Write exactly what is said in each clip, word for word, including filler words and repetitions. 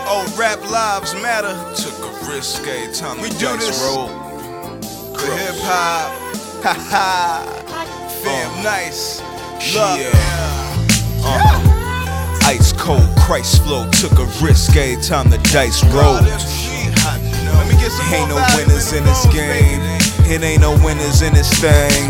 Oh, rap lives matter. Took a risk every time We the do dice this. rolled. For hip hop. Ha ha. Fam nice. Love. Yeah. Uh, Ice cold Christ flow. Took a risk every time the dice rolled. Let me get some Ain't more no volume winners in this the game. phones, baby. It ain't no winners in this thing.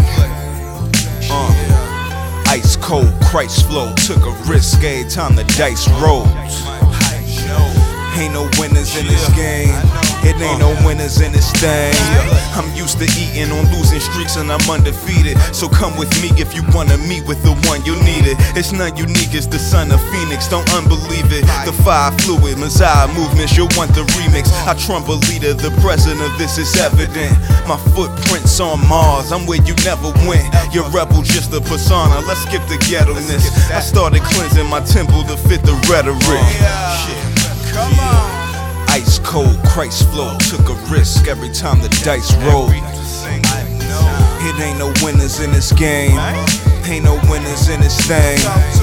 Uh, Ice cold Christ flow. Took a risk every time the dice rolled. Ain't no winners in this game. It ain't no winners in this thing. I'm used to eating on losing streaks and I'm undefeated. So come with me if you wanna meet with the one you need it. It's none unique as the son of Phoenix. Don't unbelieve it. The fire fluid, Messiah movements. You'll want the remix. I trump a leader. The present of this is evident. My footprints on Mars. I'm where you never went. Your rebel just a persona. Let's skip the ghetto-ness. I started cleansing my temple to fit the rhetoric. Come on. Ice cold Christ flow. Took a risk every time the dice rolled. It ain't no winners in this game. Ain't no winners in this thing.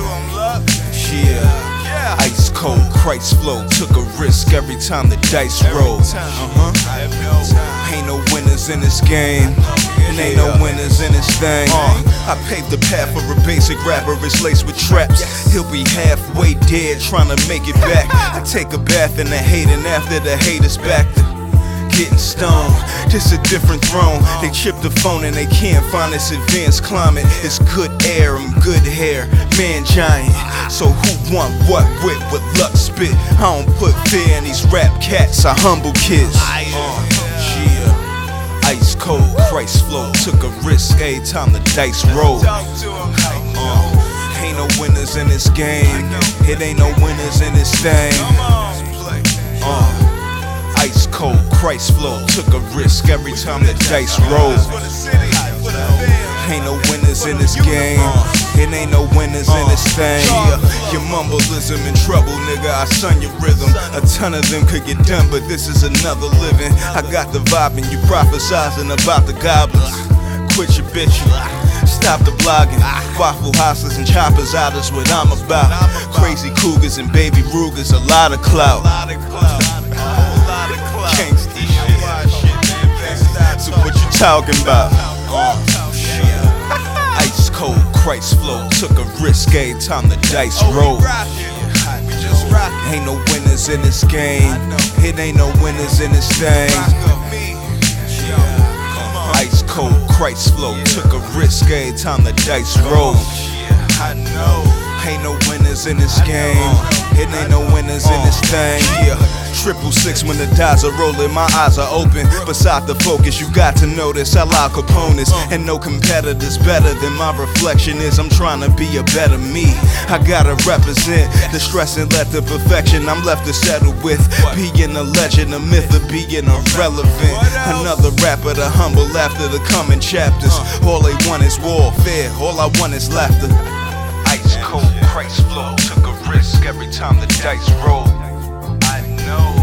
Yeah. Ice cold Christ flow. Took a risk every time the dice rolled. Uh-huh. Ain't no winners in this game. And ain't no winners in this thing. Uh, I paved the path for a basic rapper. It's laced with traps. He'll be halfway dead trying to make it back. I take a bath in the hate, and after the hate is back to getting stoned. This a different throne. They chipped the phone and they can't find this advanced climate. It's good air and good hair, man giant. So who want what with what luck spit? I don't put fear in these rap cats. I humble kids. Uh, yeah. Ice cold Christ flow. Took a risk every time the dice rolled. Uh, ain't no winners in this game. It ain't no winners in this thing. Uh, ice cold Christ flow. Took a risk every time the dice rolled. Ain't no winners in this game. It ain't no winners in this thing. Your mumbleism in trouble, nigga. I son your rhythm. A ton of them could get done, but this is another living. I got the vibe and you prophesizing about the goblins. Quit your bitching. Stop the blogging. Waffle houses and choppers out is what I'm about. Crazy cougars and baby Rugers, a lot of clout. Gangsta shit. So what you talking about? Ice cold Christ flow. Took a risk every time the dice rolled. Ain't no winners in this game. It ain't no winners in this thing. Ice cold Christ flow. Took a risk every time the dice rolled. Ain't no winners in this game. It ain't no winners in this thing. Yeah. Triple six when the dice are rolling, my eyes are open. Beside the focus, you got to notice I allow components. And no competitor's better than my reflection is. I'm trying to be a better me. I gotta represent the stress and let the perfection I'm left to settle with. Being a legend, a myth of being irrelevant. Another rapper to humble after the coming chapters. All they want is warfare, all I want is laughter. Ice cold Christ flow. Took a risk every time the dice rolled. I know.